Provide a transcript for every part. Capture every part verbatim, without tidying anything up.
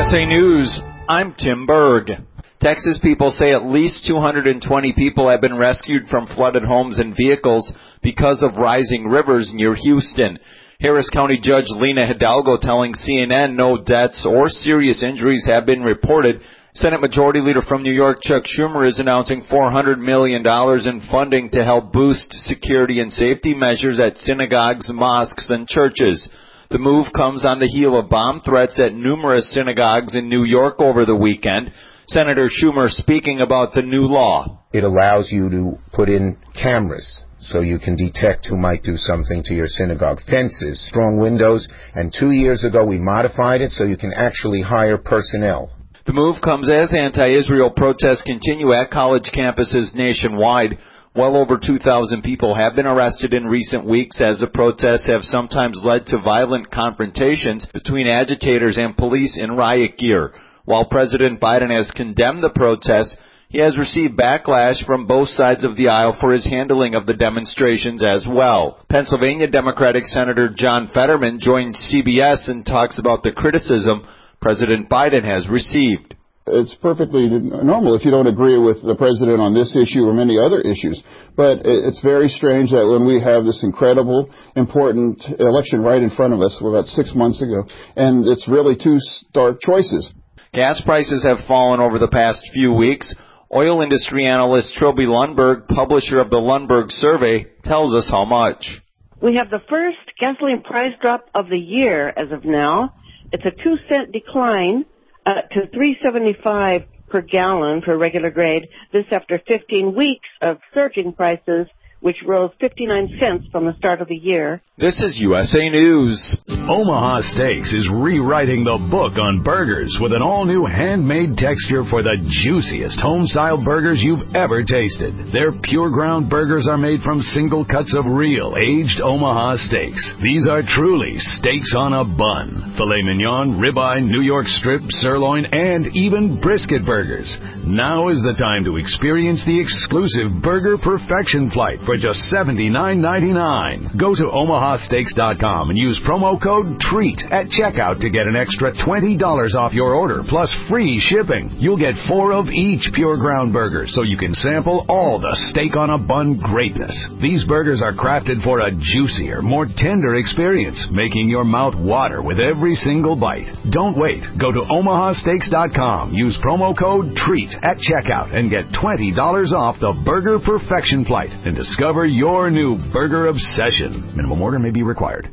S A News, I'm Tim Berg. Texas people say at least two hundred twenty people have been rescued from flooded homes and vehicles because of rising rivers near Houston. Harris County Judge Lena Hidalgo telling C N N no deaths or serious injuries have been reported. Senate Majority Leader from New York, Chuck Schumer, is announcing four hundred million dollars in funding to help boost security and safety measures at synagogues, mosques, and churches. The move comes on the heel of bomb threats at numerous synagogues in New York over the weekend. Senator Schumer speaking about the new law. It allows you to put in cameras so you can detect who might do something to your synagogue. Fences, strong windows, and two years ago we modified it so you can actually hire personnel. The move comes as anti-Israel protests continue at college campuses nationwide. Well over two thousand people have been arrested in recent weeks as the protests have sometimes led to violent confrontations between agitators and police in riot gear. While President Biden has condemned the protests, he has received backlash from both sides of the aisle for his handling of the demonstrations as well. Pennsylvania Democratic Senator John Fetterman joined C B S and talks about the criticism President Biden has received. It's perfectly normal if you don't agree with the president on this issue or many other issues. But it's very strange that when we have this incredible, important election right in front of us, about six months ago, and it's really two stark choices. Gas prices have fallen over the past few weeks. Oil industry analyst Trilby Lundberg, publisher of the Lundberg Survey, tells us how much. We have the first gasoline price drop of the year as of now. It's a two cent decline uh, to three seventy-five per gallon for regular grade. This after fifteen weeks of surging prices, which rose fifty-nine cents from the start of the year. This is U S A News. Omaha Steaks is rewriting the book on burgers with an all-new handmade texture for the juiciest home-style burgers you've ever tasted. Their pure ground burgers are made from single cuts of real, aged Omaha steaks. These are truly steaks on a bun. Filet mignon, ribeye, New York strip, sirloin, and even brisket burgers. Now is the time to experience the exclusive Burger Perfection Flight for just seventy-nine ninety-nine. Go to omaha steaks dot com and use promo code TREAT at checkout to get an extra twenty dollars off your order plus free shipping. You'll get four of each pure ground burger so you can sample all the steak on a bun greatness. These burgers are crafted for a juicier, more tender experience, making your mouth water with every single bite. Don't wait. Go to omaha steaks dot com. Use promo code TREAT at checkout and get twenty dollars off the Burger Perfection Flight and discover your new burger obsession. Minimum order may be required.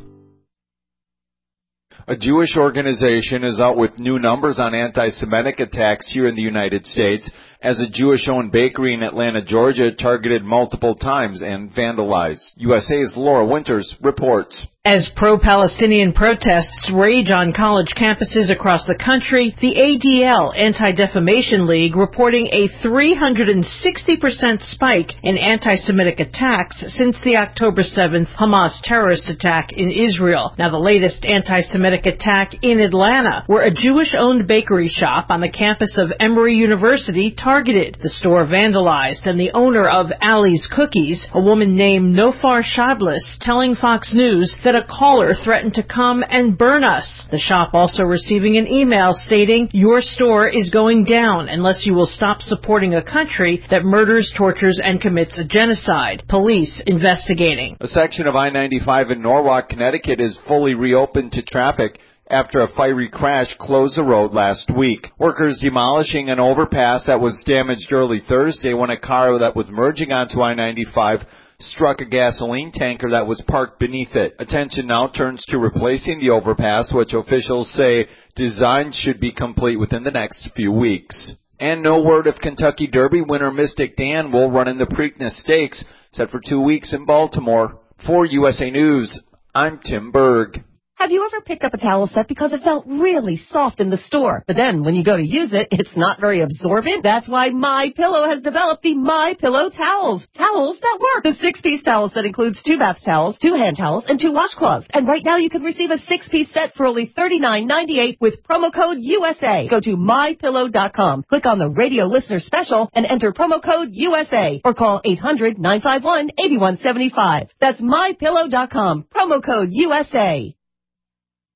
A Jewish organization is out with new numbers on anti-Semitic attacks here in the United States as a Jewish-owned bakery in Atlanta, Georgia, targeted multiple times and vandalized. U S A's Laura Winters reports. As pro-Palestinian protests rage on college campuses across the country, the A D L, Anti-Defamation League, reporting a three hundred sixty percent spike in anti-Semitic attacks since the October seventh Hamas terrorist attack in Israel. Now, the latest anti-Semitic attack in Atlanta, where a Jewish-owned bakery shop on the campus of Emory University targeted. The store vandalized, and the owner of Ali's Cookies, a woman named Nofar Shadlis, telling Fox News that a caller threatened to come and burn us. The shop also receiving an email stating, "Your store is going down unless you will stop supporting a country that murders, tortures, and commits a genocide." Police investigating. A section of I ninety-five in Norwalk, Connecticut is fully reopened to traffic after a fiery crash closed the road last week. Workers demolishing an overpass that was damaged early Thursday when a car that was merging onto I ninety-five struck a gasoline tanker that was parked beneath it. Attention now turns to replacing the overpass, which officials say design should be complete within the next few weeks. And no word if Kentucky Derby winner Mystic Dan will run in the Preakness Stakes, set for two weeks in Baltimore. For U S A News, I'm Tim Berg. Have you ever picked up a towel set because it felt really soft in the store, but then when you go to use it, it's not very absorbent? That's why MyPillow has developed the MyPillow towels. Towels that work. The six-piece towel set includes two bath towels, two hand towels, and two washcloths. And right now you can receive a six-piece set for only thirty-nine ninety-eight with promo code U S A. Go to my pillow dot com, click on the radio listener special, and enter promo code U S A, or call eight hundred nine five one eight one seven five. That's my pillow dot com, promo code U S A.